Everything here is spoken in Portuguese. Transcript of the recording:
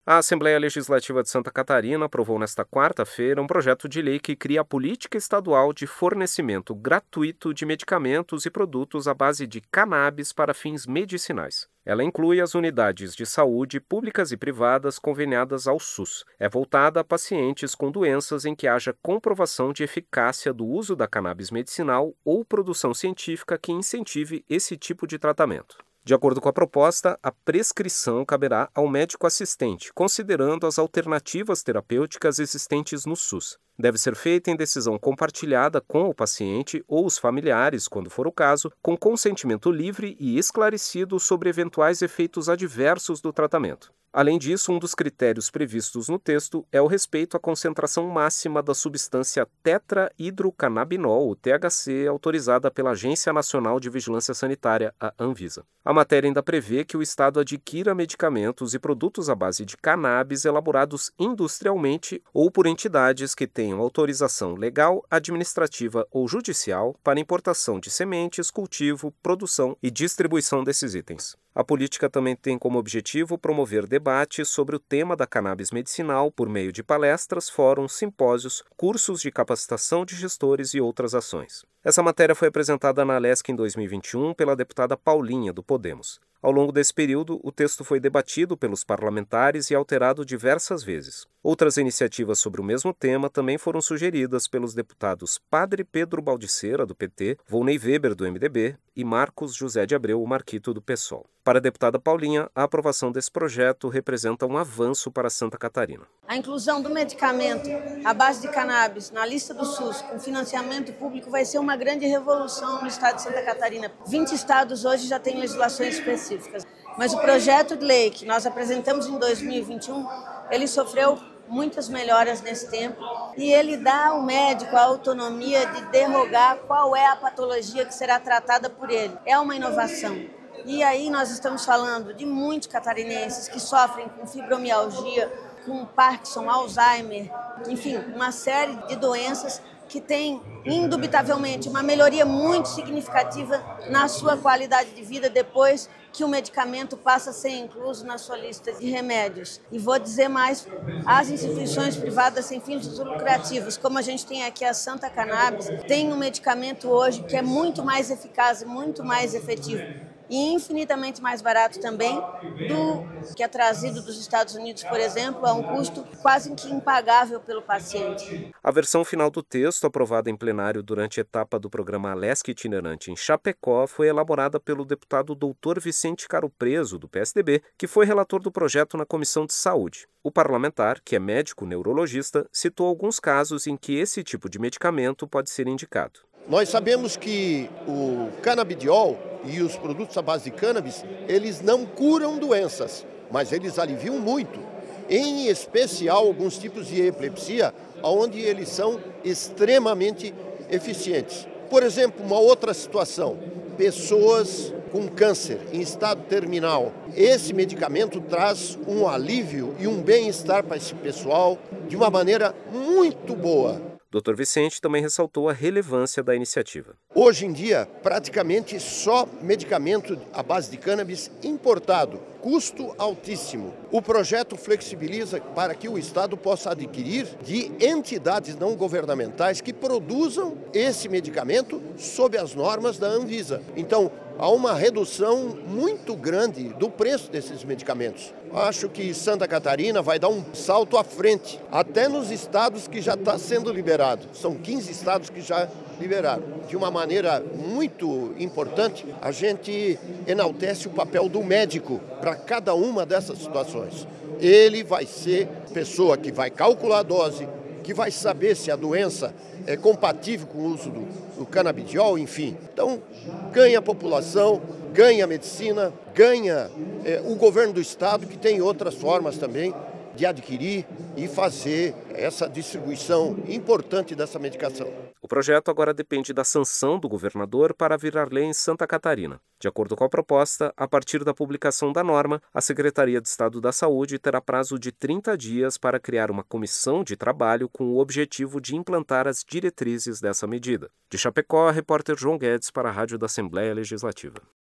A Assembleia Legislativa de Santa Catarina aprovou nesta quarta-feira um projeto de lei que cria a política estadual de fornecimento gratuito de medicamentos e produtos à base de cannabis para fins medicinais. Ela inclui as unidades de saúde públicas e privadas conveniadas ao SUS. É voltada a pacientes com doenças em que haja comprovação de eficácia do uso da cannabis medicinal ou produção científica que incentive esse tipo de tratamento. De acordo com a proposta, a prescrição caberá ao médico assistente, considerando as alternativas terapêuticas existentes no SUS. Deve ser feita em decisão compartilhada com o paciente ou os familiares, quando for o caso, com consentimento livre e esclarecido sobre eventuais efeitos adversos do tratamento. Além disso, um dos critérios previstos no texto é o respeito à concentração máxima da substância tetrahidrocannabinol, o THC, autorizada pela Agência Nacional de Vigilância Sanitária, a Anvisa. A matéria ainda prevê que o Estado adquira medicamentos e produtos à base de cannabis elaborados industrialmente ou por entidades que tenham autorização legal, administrativa ou judicial para importação de sementes, cultivo, produção e distribuição desses itens. A política também tem como objetivo promover debates sobre o tema da cannabis medicinal por meio de palestras, fóruns, simpósios, cursos de capacitação de gestores e outras ações. Essa matéria foi apresentada na Alesc em 2021 pela deputada Paulinha, do Podemos. Ao longo desse período, o texto foi debatido pelos parlamentares e alterado diversas vezes. Outras iniciativas sobre o mesmo tema também foram sugeridas pelos deputados Padre Pedro Baldiceira, do PT, Volney Weber, do MDB, e Marcos José de Abreu, o Marquito, do PSOL. Para a deputada Paulinha, a aprovação desse projeto representa um avanço para Santa Catarina. A inclusão do medicamento à base de cannabis na lista do SUS com financiamento público vai ser uma grande revolução no estado de Santa Catarina. 20 estados hoje já têm legislações específicas, mas o projeto de lei que nós apresentamos em 2021, ele sofreu muitas melhoras nesse tempo e ele dá ao médico a autonomia de derrogar qual é a patologia que será tratada por ele. É uma inovação. E aí nós estamos falando de muitos catarinenses que sofrem com fibromialgia, com Parkinson, Alzheimer, enfim, uma série de doenças que tem, indubitavelmente, uma melhoria muito significativa na sua qualidade de vida depois que o medicamento passa a ser incluso na sua lista de remédios. E vou dizer mais, as instituições privadas sem fins lucrativos, como a gente tem aqui a Santa Cannabis, tem um medicamento hoje que é muito mais eficaz e muito mais efetivo e infinitamente mais barato também do que é trazido dos Estados Unidos, por exemplo, a um custo quase que impagável pelo paciente. A versão final do texto, aprovada em plenário durante a etapa do programa Alesc Itinerante em Chapecó, foi elaborada pelo deputado Dr. Vicente Caro Preso, do PSDB, que foi relator do projeto na Comissão de Saúde. O parlamentar, que é médico neurologista, citou alguns casos em que esse tipo de medicamento pode ser indicado. Nós sabemos que o canabidiol e os produtos à base de cannabis, eles não curam doenças, mas eles aliviam muito. Em especial alguns tipos de epilepsia, onde eles são extremamente eficientes. Por exemplo, uma outra situação, pessoas com câncer em estado terminal. Esse medicamento traz um alívio e um bem-estar para esse pessoal de uma maneira muito boa. Dr. Vicente também ressaltou a relevância da iniciativa. Hoje em dia, praticamente só medicamento à base de cannabis importado, custo altíssimo. O projeto flexibiliza para que o Estado possa adquirir de entidades não governamentais que produzam esse medicamento sob as normas da Anvisa. Então, há uma redução muito grande do preço desses medicamentos. Acho que Santa Catarina vai dar um salto à frente, até nos estados que já está sendo liberado. São 15 estados que já liberaram. De uma maneira muito importante, a gente enaltece o papel do médico para cada uma dessas situações. Ele vai ser pessoa que vai calcular a dose, que vai saber se a doença é compatível com o uso do canabidiol, enfim. Então, ganha a população, ganha a medicina, ganha o governo do estado, que tem outras formas também de adquirir e fazer essa distribuição importante dessa medicação. O projeto agora depende da sanção do governador para virar lei em Santa Catarina. De acordo com a proposta, a partir da publicação da norma, a Secretaria de Estado da Saúde terá prazo de 30 dias para criar uma comissão de trabalho com o objetivo de implantar as diretrizes dessa medida. De Chapecó, repórter João Guedes para a Rádio da Assembleia Legislativa.